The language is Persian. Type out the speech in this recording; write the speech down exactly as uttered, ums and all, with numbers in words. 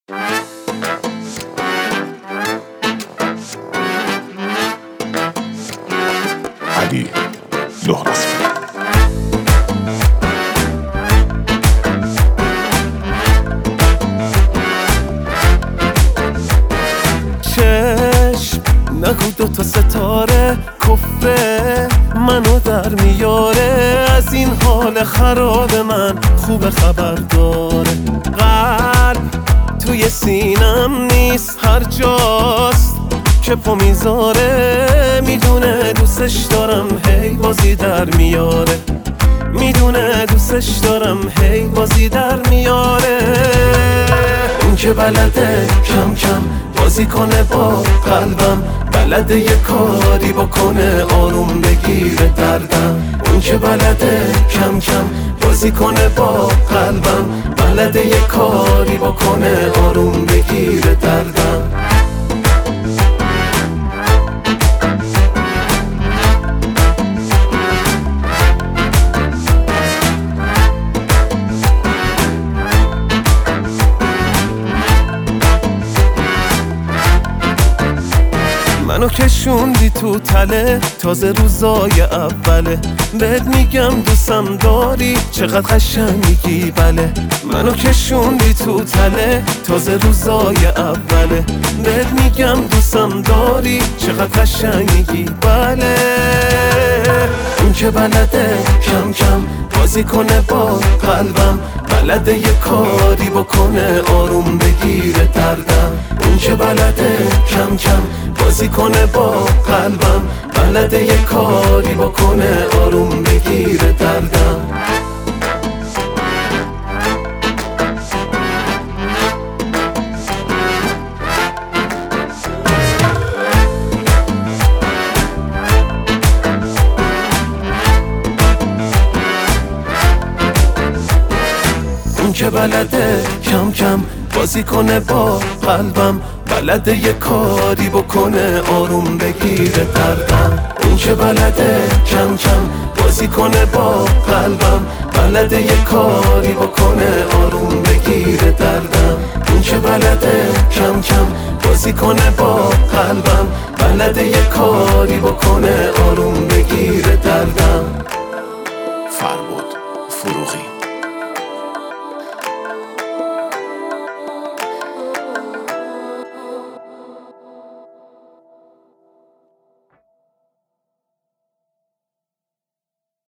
علی لهراسفی. چشم نگو دوتا ستاره کفره منو در میاره، از این حال خراب من خوب خبر داره. قلب توی سینم نیست، هر جاست که پا میذاره، میدونه دوستش دارم هی بازی در میاره، میدونه دوستش دارم هی بازی در میاره. اون که بلده کم کم بازی کنه با قلبم، بلده یه کاری بکنه آروم بگیره دردم. اون که بلده کم کم بازی کنه با قلبم، بلده یه کاری بکنه آروم بگیره دردم. منو کشوندی تو تله تازه روزای اوله، بهت میگم دوستم داری چقدر قشنگی بله. منو کشوندی تو تله تازه روزای اوله، بهت میگم دوستم داری چقدر قشنگی بله. اون که بلده کم کم بازی کنه با قلبم، بلده یه کاری بکنه آروم بگیره دردم. اون که بلده کم کم بازی کنه با قلبم، بلده یه کاری بکنه آروم بگیره دردم. اون که بلده کم کم بازی کنه با قلبم، بلده یه کاری بکنه آروم بگیره دردم. اون که بلده کم کم بازی کنه با قلبم، بلده یه کاری بکنه آروم بگیره دردم. اون که بلده کم کم بازی کنه با قلبم، بلده یه کاری بکنه آروم بگیره دردم. فربود فروغی.